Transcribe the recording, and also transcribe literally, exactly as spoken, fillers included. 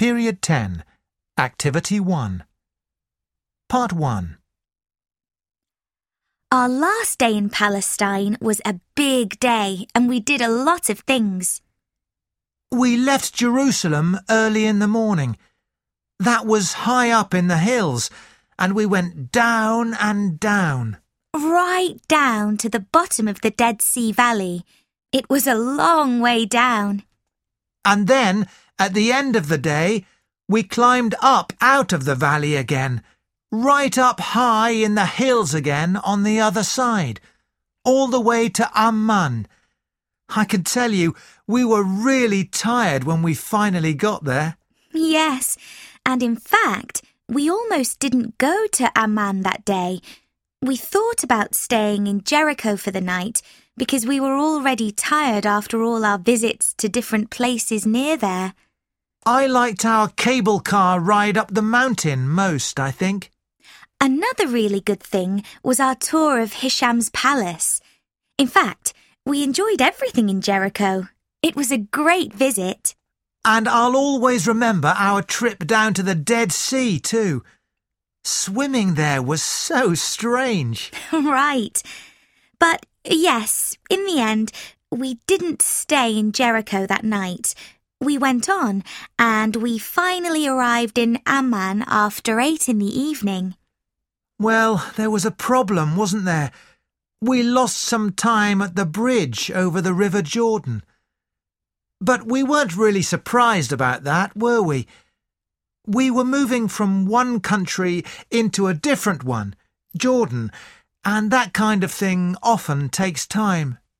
Period ten. Activity one. Part one. Our last day in Palestine was a big day and we did a lot of things. We left Jerusalem early in the morning. That was high up in the hills, and we went down and down. Right down to the bottom of the Dead Sea Valley. It was a long way down. And then, at the end of the day, we climbed up out of the valley again, right up high in the hills again on the other side, all the way to Amman. I can tell you, we were really tired when we finally got there. Yes, and in fact, we almost didn't go to Amman that day. We thought about staying in Jericho for the night because we were already tired after all our visits to different places near there. I liked our cable car ride up the mountain most, I think. Another really good thing was our tour of Hisham's palace. In fact, we enjoyed everything in Jericho. It was a great visit. And I'll always remember our trip down to the Dead Sea, too. Swimming there was so strange. Right. But yes, in the end, we didn't stay in Jericho that night. We went on, and we finally arrived in Amman after eight in the evening. Well, there was a problem, wasn't there? We lost some time at the bridge over the River Jordan. But we weren't really surprised about that, were we? We were moving from one country into a different one, Jordan, and that kind of thing often takes time.